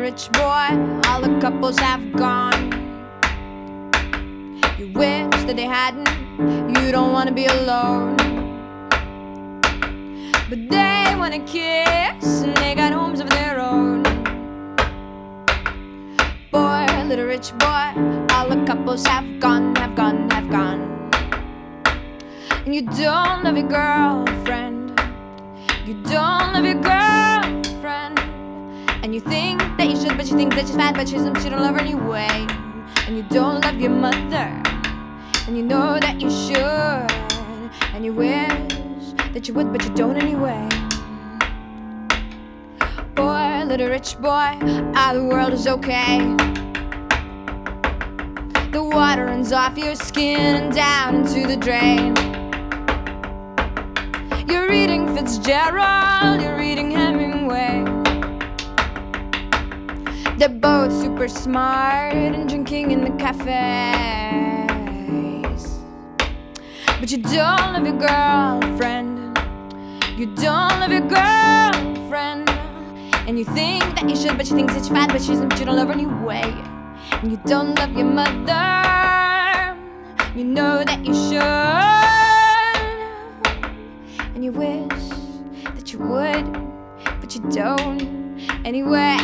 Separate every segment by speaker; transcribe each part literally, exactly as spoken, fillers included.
Speaker 1: rich boy, all the couples have gone. You wish that they hadn't, you don't wanna be alone. But they wanna kiss, and they got homes of their own. Boy, little rich boy, all the couples have gone, have gone, have gone. And you don't love your girlfriend, you don't love your girlfriend. And you think that you should, but you think that she's fat, but she's, she don't love her anyway. And you don't love your mother, and you know that you should. And you wish that you would, but you don't anyway. Boy, little rich boy, ah, the world is okay. The water runs off your skin and down into the drain. You're reading Fitzgerald, you're reading Hemingway. They're both super smart and drinking in the cafes. But you don't love your girlfriend, you don't love your girlfriend. And you think that you should, but she thinks that you're fat, but she isn't, but you don't love her anyway. And you don't love your mother, you know that you should. And you wish that you would, but you don't anyway.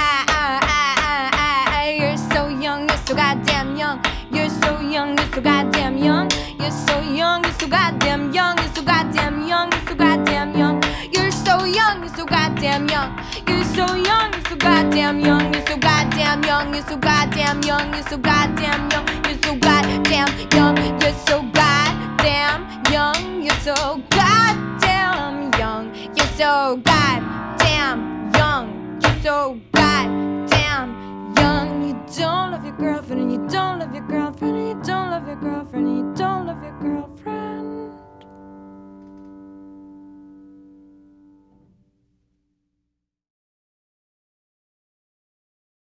Speaker 1: You're so young, you're so goddamn young. You're so young, you're so goddamn young. You're so young, you're so goddamn young. You're so goddamn young, you're so goddamn young. You're so young, you're so goddamn young. You're so young, you're so goddamn young. You're so goddamn young, you're so goddamn young. You're so goddamn young, you're so goddamn young. You're so goddamn young. You're so goddamn young. You're so goddamn young. You're so goddamn young. You don't love your girlfriend, and you don't love your girlfriend, and you don't love your girlfriend.